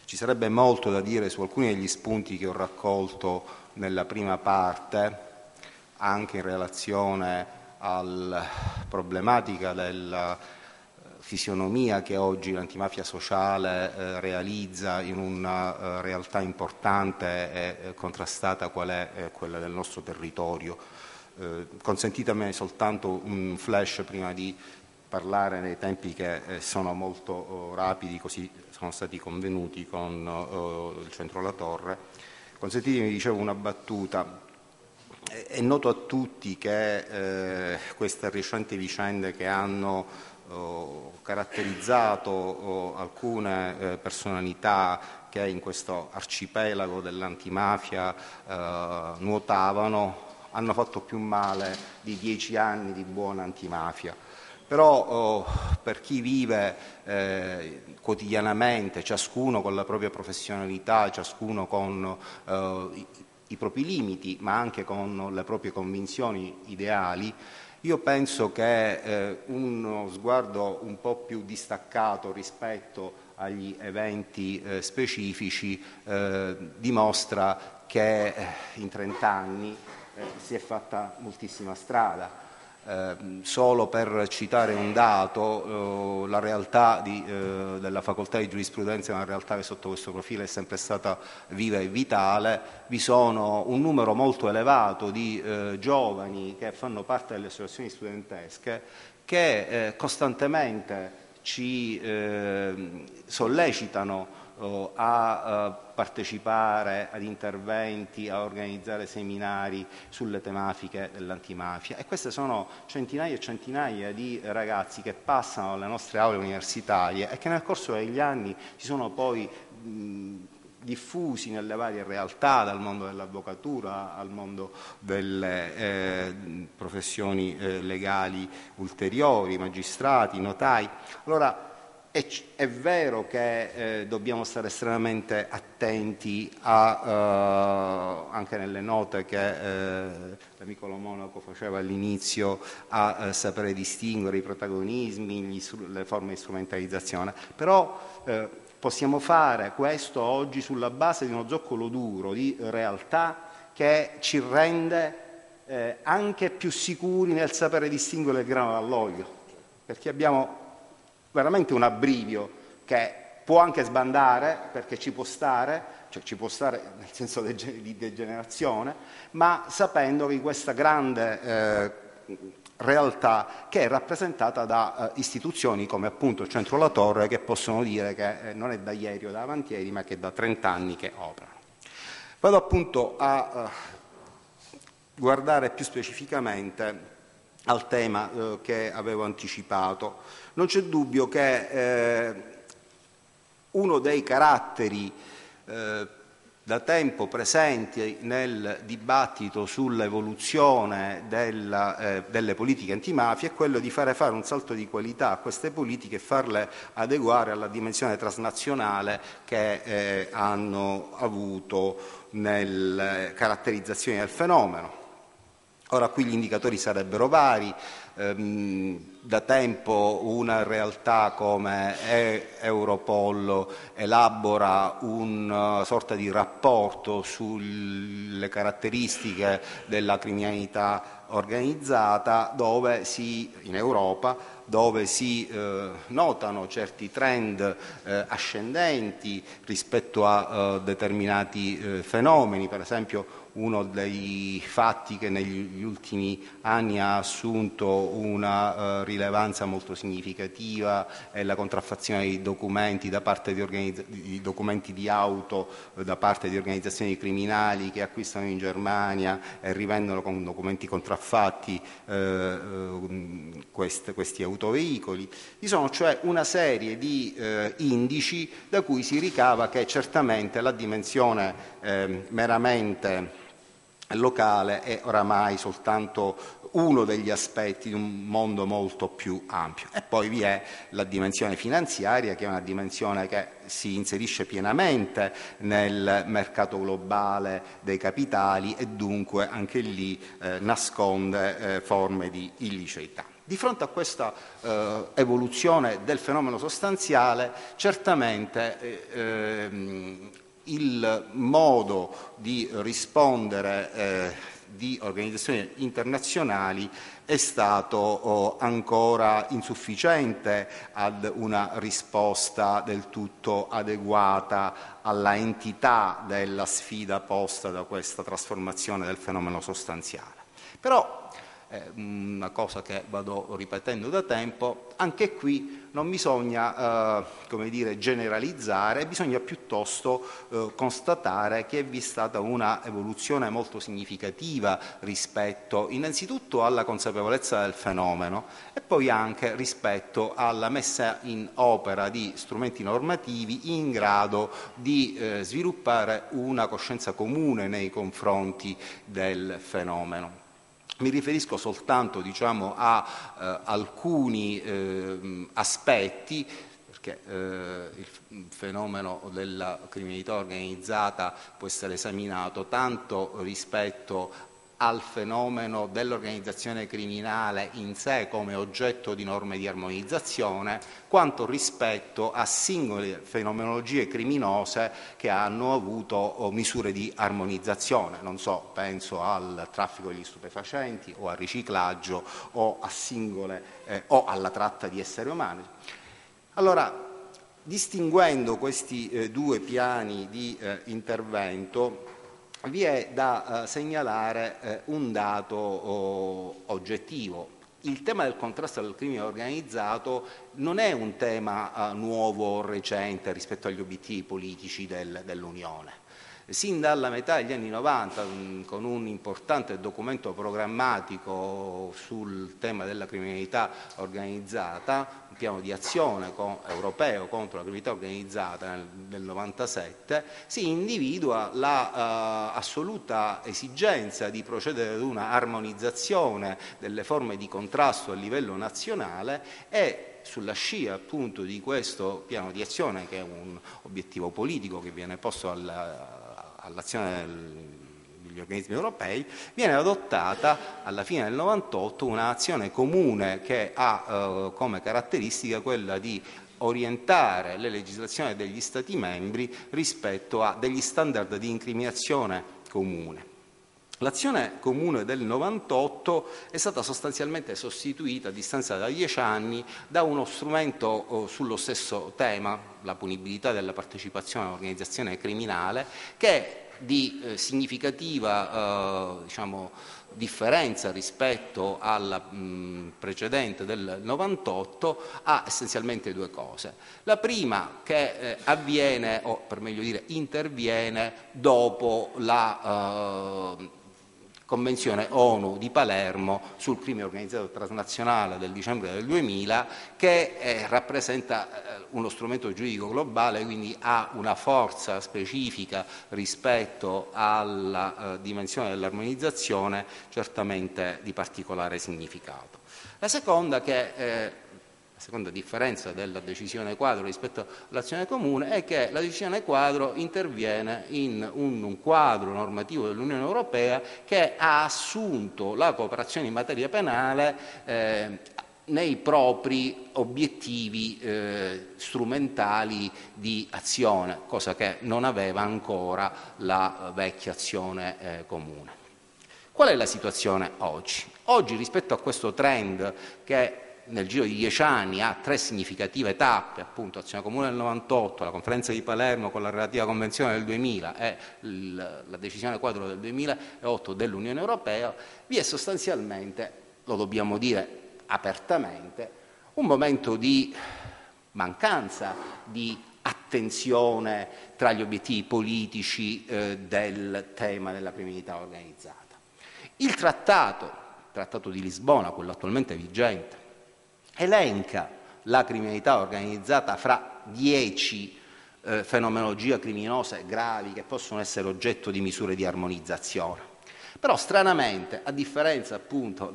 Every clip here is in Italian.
Ci sarebbe molto da dire su alcuni degli spunti che ho raccolto nella prima parte, anche in relazione alla problematica della fisionomia che oggi l'antimafia sociale realizza in una realtà importante e contrastata qual è quella del nostro territorio. Consentitemi soltanto un flash prima di parlare nei tempi che sono molto rapidi, così sono stati convenuti con il Centro La Torre. Consentitemi, dicevo, una battuta. È noto a tutti che queste recenti vicende che hanno caratterizzato alcune personalità che in questo arcipelago dell'antimafia nuotavano hanno fatto più male di 10 anni di buona antimafia. Però per chi vive quotidianamente, ciascuno con la propria professionalità, ciascuno con i propri limiti, ma anche con le proprie convinzioni ideali, io penso che uno sguardo un po' più distaccato rispetto agli eventi specifici dimostra che in 30 anni si è fatta moltissima strada. Solo per citare un dato, la realtà della facoltà di giurisprudenza è una realtà che sotto questo profilo è sempre stata viva e vitale. Vi sono un numero molto elevato di giovani che fanno parte delle associazioni studentesche che costantemente ci sollecitano a partecipare ad interventi, a organizzare seminari sulle tematiche dell'antimafia, e queste sono centinaia e centinaia di ragazzi che passano alle nostre aule universitarie e che nel corso degli anni si sono poi diffusi nelle varie realtà, dal mondo dell'avvocatura al mondo delle professioni legali ulteriori, magistrati, notai. Allora, è vero che dobbiamo stare estremamente attenti anche nelle note che l'amico Lo Monaco faceva all'inizio, a sapere distinguere i protagonismi, le forme di strumentalizzazione, però possiamo fare questo oggi sulla base di uno zoccolo duro di realtà che ci rende anche più sicuri nel sapere distinguere il grano dall'olio, perché abbiamo veramente un abbrivio che può anche sbandare, perché ci può stare nel senso di degenerazione, ma sapendo che questa grande realtà che è rappresentata da istituzioni come appunto il Centro La Torre, che possono dire che non è da ieri o da avantieri, ma che è da 30 anni che operano. Vado appunto a guardare più specificamente al tema che avevo anticipato. Non c'è dubbio che uno dei caratteri da tempo presenti nel dibattito sull'evoluzione delle politiche antimafia è quello di fare un salto di qualità a queste politiche e farle adeguare alla dimensione transnazionale che hanno avuto nelle caratterizzazioni del fenomeno. Ora, qui gli indicatori sarebbero vari. Da tempo una realtà come Europol elabora una sorta di rapporto sulle caratteristiche della criminalità organizzata in Europa, dove si notano certi trend ascendenti rispetto a determinati fenomeni. Per esempio, uno dei fatti che negli ultimi anni ha assunto una rilevanza molto significativa è la contraffazione di documenti di documenti di auto da parte di organizzazioni criminali che acquistano in Germania e rivendono con documenti contraffatti questi autoveicoli. Vi sono cioè una serie di indici da cui si ricava che certamente la dimensione meramente locale è oramai soltanto uno degli aspetti di un mondo molto più ampio. E poi vi è la dimensione finanziaria, che è una dimensione che si inserisce pienamente nel mercato globale dei capitali e dunque anche lì nasconde forme di illiceità. Di fronte a questa evoluzione del fenomeno sostanziale, certamente il modo di rispondere di organizzazioni internazionali è stato ancora insufficiente ad una risposta del tutto adeguata alla entità della sfida posta da questa trasformazione del fenomeno sostanziale. Però una cosa che vado ripetendo da tempo, anche qui non bisogna come dire, generalizzare, bisogna piuttosto constatare che vi è stata una evoluzione molto significativa rispetto innanzitutto alla consapevolezza del fenomeno e poi anche rispetto alla messa in opera di strumenti normativi in grado di sviluppare una coscienza comune nei confronti del fenomeno. Mi riferisco soltanto a alcuni aspetti, perché il fenomeno della criminalità organizzata può essere esaminato tanto rispetto al fenomeno dell'organizzazione criminale in sé come oggetto di norme di armonizzazione, quanto rispetto a singole fenomenologie criminose che hanno avuto misure di armonizzazione. Non so, penso al traffico degli stupefacenti o al riciclaggio o a singole o alla tratta di esseri umani. Allora, distinguendo questi due piani di intervento, vi è da segnalare un dato oggettivo. Il tema del contrasto al crimine organizzato non è un tema nuovo o recente rispetto agli obiettivi politici dell'Unione. Sin dalla metà degli anni 90, con un importante documento programmatico sul tema della criminalità organizzata, un piano di azione europeo contro la criminalità organizzata nel 97, si individua l'assoluta esigenza di procedere ad una armonizzazione delle forme di contrasto a livello nazionale e sulla scia appunto di questo piano di azione, che è un obiettivo politico che viene posto all'azione degli organismi europei, viene adottata alla fine del 98 un'azione comune che ha come caratteristica quella di orientare le legislazioni degli Stati membri rispetto a degli standard di incriminazione comune. L'azione comune del 98 è stata sostanzialmente sostituita a distanza da 10 anni da uno strumento sullo stesso tema, la punibilità della partecipazione all'organizzazione criminale, che di significativa differenza rispetto alla precedente del 98 ha essenzialmente due cose. La prima che avviene, o per meglio dire interviene, dopo la Convenzione ONU di Palermo sul crimine organizzato transnazionale del dicembre del 2000, che rappresenta uno strumento giuridico globale, quindi ha una forza specifica rispetto alla dimensione dell'armonizzazione certamente di particolare significato. La seconda differenza della decisione quadro rispetto all'azione comune è che la decisione quadro interviene in un quadro normativo dell'Unione Europea che ha assunto la cooperazione in materia penale nei propri obiettivi strumentali di azione, cosa che non aveva ancora la vecchia azione comune. Qual è la situazione oggi? Oggi, rispetto a questo trend che nel giro di 10 anni ha 3 significative tappe, appunto azione comune del 98, la conferenza di Palermo con la relativa convenzione del 2000 e la decisione quadro del 2008 dell'Unione Europea, vi è sostanzialmente, lo dobbiamo dire apertamente, un momento di mancanza di attenzione tra gli obiettivi politici del tema della criminalità organizzata. Il Trattato di Lisbona, quello attualmente vigente, elenca la criminalità organizzata fra 10 fenomenologie criminose gravi che possono essere oggetto di misure di armonizzazione. Però stranamente, a differenza appunto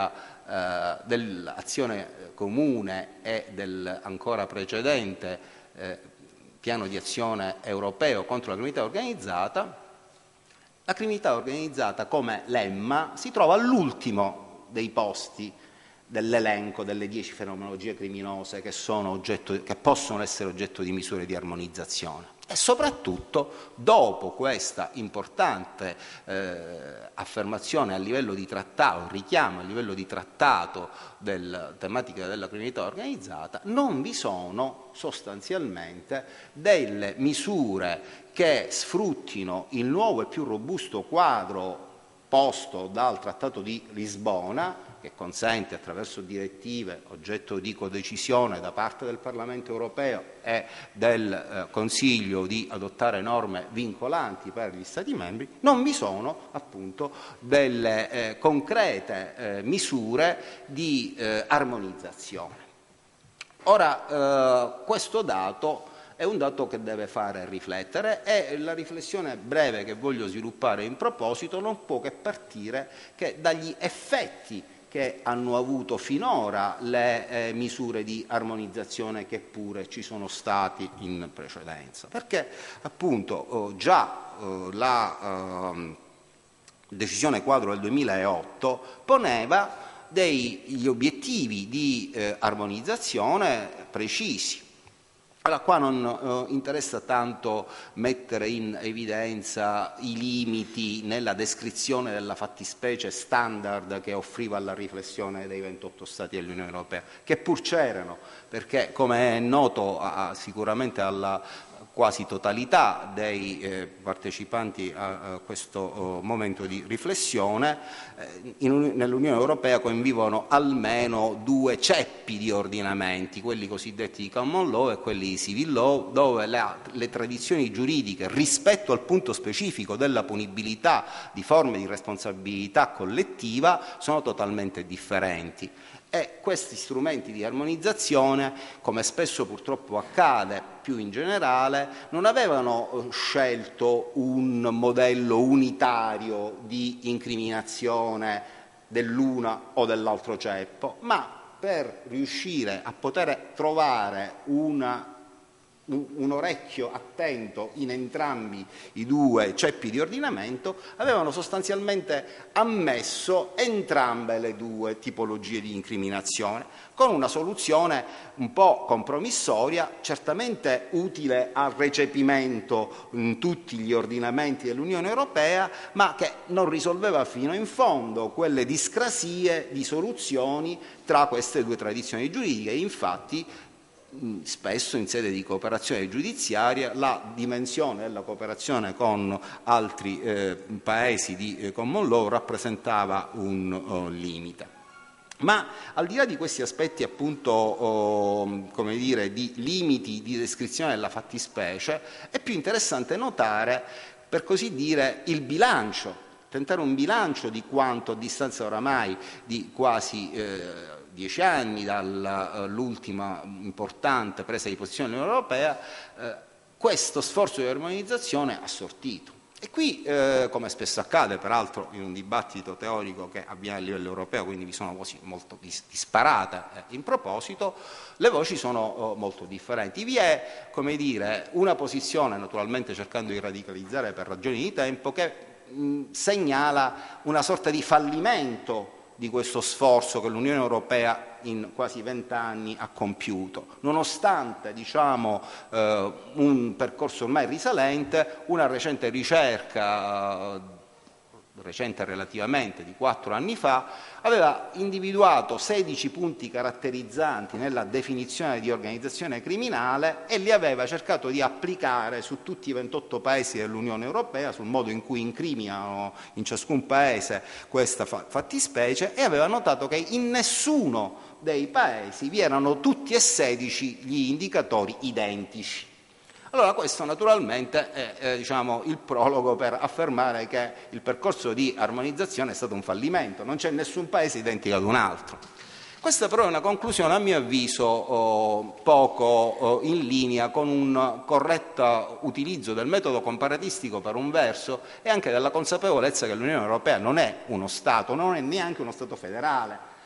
dell'azione comune e del ancora precedente piano di azione europeo contro la criminalità organizzata, la criminalità organizzata come lemma si trova all'ultimo dei posti dell'elenco delle 10 fenomenologie criminose che possono essere oggetto di misure di armonizzazione. E soprattutto, dopo questa importante affermazione a livello di trattato, richiamo a livello di trattato della tematica della criminalità organizzata, non vi sono sostanzialmente delle misure che sfruttino il nuovo e più robusto quadro posto dal Trattato di Lisbona, che consente attraverso direttive oggetto di codecisione da parte del Parlamento europeo e del Consiglio di adottare norme vincolanti per gli Stati membri, non vi sono appunto delle concrete misure di armonizzazione. Ora, questo dato è un dato che deve fare riflettere e la riflessione breve che voglio sviluppare in proposito non può che partire dagli effetti che hanno avuto finora le misure di armonizzazione che pure ci sono stati in precedenza. Perché appunto già la decisione quadro del 2008 poneva degli obiettivi di armonizzazione precisi. Allora, qua non interessa tanto mettere in evidenza i limiti nella descrizione della fattispecie standard che offriva alla riflessione dei 28 Stati dell'Unione Europea, che pur c'erano, perché come è noto sicuramente alla quasi totalità dei partecipanti a questo momento di riflessione, nell'Unione Europea convivono almeno due ceppi di ordinamenti, quelli cosiddetti di common law e quelli di civil law, dove le tradizioni giuridiche rispetto al punto specifico della punibilità di forme di responsabilità collettiva sono totalmente differenti. E questi strumenti di armonizzazione, come spesso purtroppo accade più in generale, non avevano scelto un modello unitario di incriminazione dell'una o dell'altro ceppo, ma per riuscire a poter trovare un orecchio attento in entrambi i due ceppi di ordinamento, avevano sostanzialmente ammesso entrambe le due tipologie di incriminazione, con una soluzione un po' compromissoria, certamente utile al recepimento in tutti gli ordinamenti dell'Unione Europea, ma che non risolveva fino in fondo quelle discrasie di soluzioni tra queste due tradizioni giuridiche. Infatti, spesso in sede di cooperazione giudiziaria la dimensione della cooperazione con altri paesi di common law rappresentava un limite. Ma al di là di questi aspetti appunto come dire, di limiti di descrizione della fattispecie, è più interessante notare, per così dire, il bilancio, tentare un bilancio di quanto a distanza oramai di quasi 10 anni dall'ultima importante presa di posizione dell'Unione Europea, questo sforzo di armonizzazione ha sortito. E qui, come spesso accade, peraltro in un dibattito teorico che avviene a livello europeo, quindi vi sono voci molto disparate in proposito, le voci sono molto differenti. Vi è, come dire, una posizione, naturalmente cercando di radicalizzare per ragioni di tempo, che segnala una sorta di fallimento di questo sforzo che l'Unione Europea in quasi 20 anni ha compiuto, nonostante un percorso ormai risalente. Una recente ricerca, recente relativamente, di 4 anni fa, aveva individuato 16 punti caratterizzanti nella definizione di organizzazione criminale e li aveva cercato di applicare su tutti i 28 paesi dell'Unione Europea, sul modo in cui incriminano in ciascun paese questa fattispecie, e aveva notato che in nessuno dei paesi vi erano tutti e 16 gli indicatori identici. Allora questo naturalmente è il prologo per affermare che il percorso di armonizzazione è stato un fallimento, non c'è nessun paese identico ad un altro. Questa però è una conclusione, a mio avviso, poco in linea con un corretto utilizzo del metodo comparatistico per un verso e anche della consapevolezza che l'Unione Europea non è uno Stato, non è neanche uno Stato federale.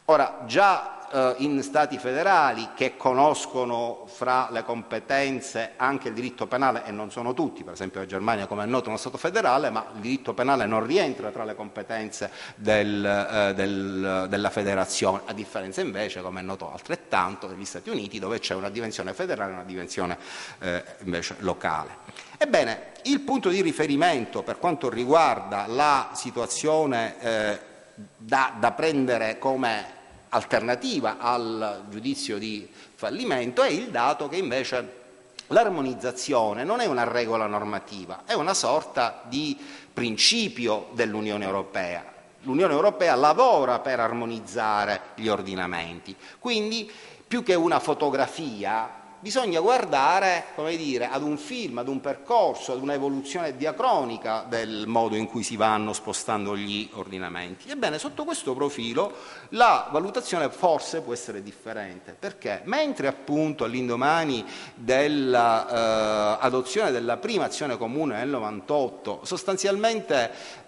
Ora, già in Stati federali che conoscono fra le competenze anche il diritto penale, e non sono tutti, per esempio la Germania come è noto è uno Stato federale, ma il diritto penale non rientra tra le competenze della federazione, a differenza invece, come è noto altrettanto, degli Stati Uniti, dove c'è una dimensione federale e una dimensione invece locale. Ebbene, il punto di riferimento per quanto riguarda la situazione da prendere come alternativa al giudizio di fallimento è il dato che invece l'armonizzazione non è una regola normativa, è una sorta di principio dell'Unione Europea. L'Unione Europea lavora per armonizzare gli ordinamenti, quindi più che una fotografia bisogna guardare, come dire, ad un film, ad un percorso, ad un'evoluzione diacronica del modo in cui si vanno spostando gli ordinamenti. Ebbene, sotto questo profilo la valutazione forse può essere differente, perché mentre appunto all'indomani dell'adozione della prima azione comune nel 98, sostanzialmente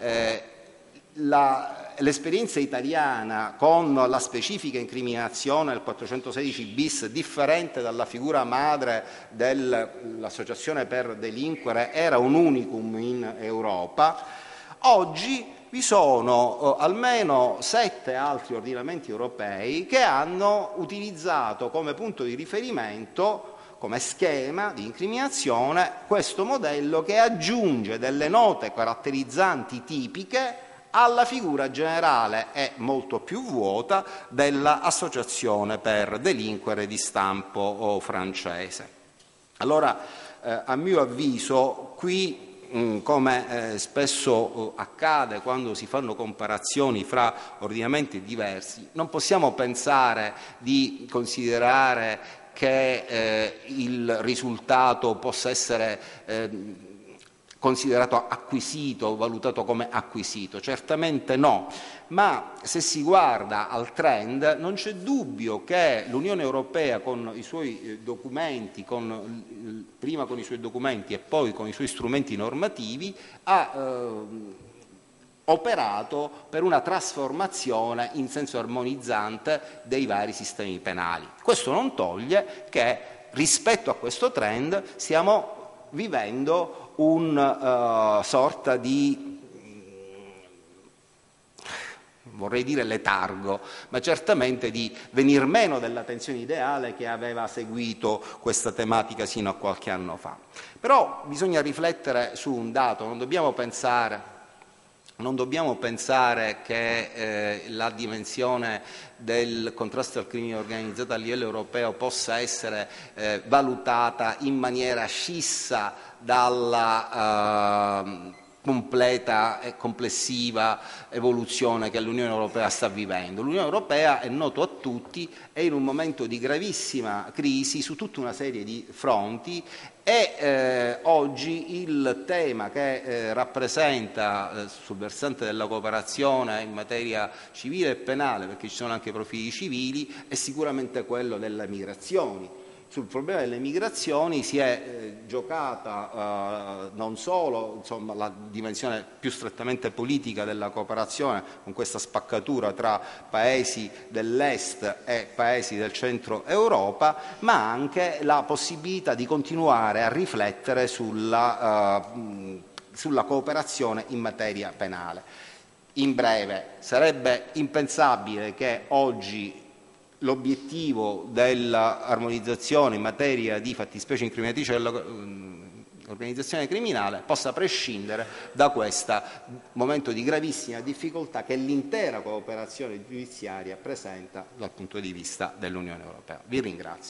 l'esperienza italiana con la specifica incriminazione del 416 bis, differente dalla figura madre dell'associazione per delinquere, era un unicum in Europa, oggi vi sono almeno 7 altri ordinamenti europei che hanno utilizzato come punto di riferimento, come schema di incriminazione, questo modello che aggiunge delle note caratterizzanti tipiche alla figura generale e molto più vuota dell'associazione per delinquere di stampo francese. Allora, a mio avviso, qui, come spesso accade quando si fanno comparazioni fra ordinamenti diversi, non possiamo pensare di considerare che il risultato possa essere considerato acquisito, valutato come acquisito. Certamente no, ma se si guarda al trend non c'è dubbio che l'Unione Europea con i suoi documenti, prima con i suoi documenti e poi con i suoi strumenti normativi, ha operato per una trasformazione in senso armonizzante dei vari sistemi penali. Questo non toglie che rispetto a questo trend stiamo vivendo una sorta di, vorrei dire letargo, ma certamente di venir meno della tensione ideale che aveva seguito questa tematica sino a qualche anno fa. Però bisogna riflettere su un dato, non dobbiamo pensare che la dimensione del contrasto al crimine organizzato a livello europeo possa essere valutata in maniera scissa dalla completa e complessiva evoluzione che l'Unione Europea sta vivendo. L'Unione Europea, è noto a tutti, è in un momento di gravissima crisi su tutta una serie di fronti e oggi il tema che rappresenta sul versante della cooperazione in materia civile e penale, perché ci sono anche profili civili, è sicuramente quello delle migrazioni. Sul problema delle migrazioni si è giocata non solo la dimensione più strettamente politica della cooperazione, con questa spaccatura tra paesi dell'est e paesi del centro Europa, ma anche la possibilità di continuare a riflettere sulla cooperazione in materia penale. In breve, sarebbe impensabile che oggi l'obiettivo dell'armonizzazione in materia di fattispecie incriminatrici dell'organizzazione criminale possa prescindere da questo momento di gravissima difficoltà che l'intera cooperazione giudiziaria presenta dal punto di vista dell'Unione Europea. Vi ringrazio.